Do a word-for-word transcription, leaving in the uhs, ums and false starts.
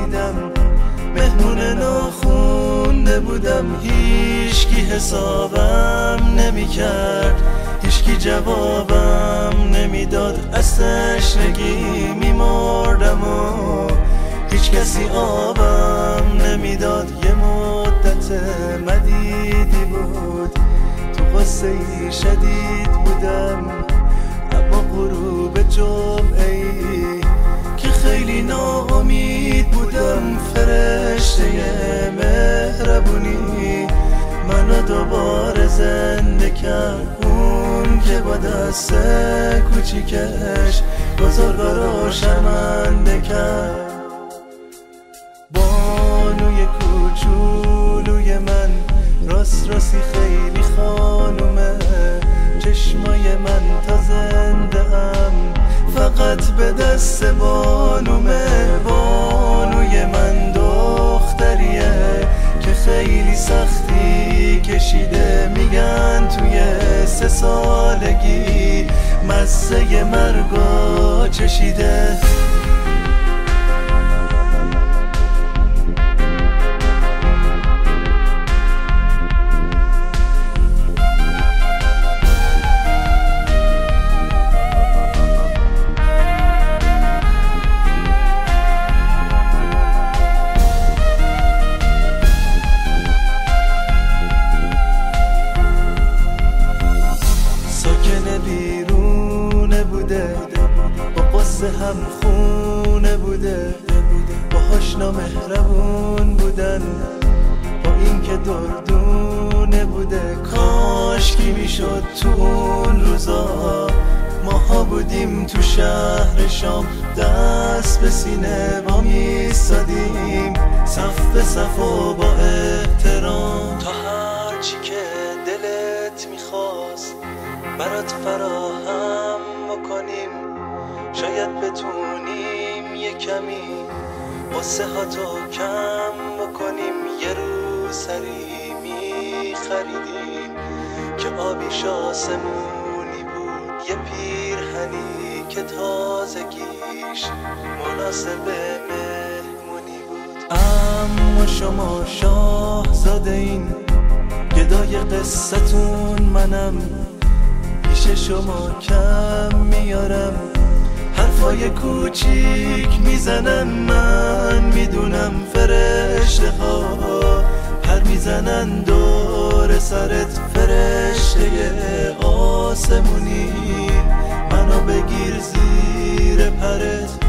رسیدم، مهمون ناخونده بودم، هیچکی حسابم نمی کرد، هیچکی جوابم نمیداد، از تشنگی میمردم و هیچ کسی آبم نمیداد. یه مدت مدیدی بود، تو غصه ای شدید بودم، اما غروب جمعه ای که خیلی ناامید بودم، فرشته مهربونی منو دوباره زنده کرد. اون که با دست کوچیکش بزرگا رو شرمنده کرد. بانوی کوچولوی من راست راستی خیلی خانومه، چشمای من تا زنده ام فقط به دست بانومه. بانوی من دختریه که خیلی سختی کشیده، میگن توی سه سالگی مزه مرگو چشیده. بیرونه بوده، با قصه هم خونه بوده، باهاش نامهربون بودن، با این که دردونه بوده. کاش کی میشد تو اون روزا ماها بودیم تو شهر شام، دست به سینه با میستادیم، صف به صف و با احترام، تا هرچی که دلت میخواست برات فراهم بکنیم. شاید بتونیم یه کمی قصه ها تو کم بکنیم. یه روز سری می خریدیم که آبیش آسمونی بود، یه پیرهنی که تازگیش مناسب مهمونی بود. اما شما شاهزاده این گدای قصتون منم، پیش شما کم میارم، حرفای کوچیک میزنم. من میدونم فرشته ها پر میزنن دور سرت، فرشته آسمونی منو بگیر زیر پرت.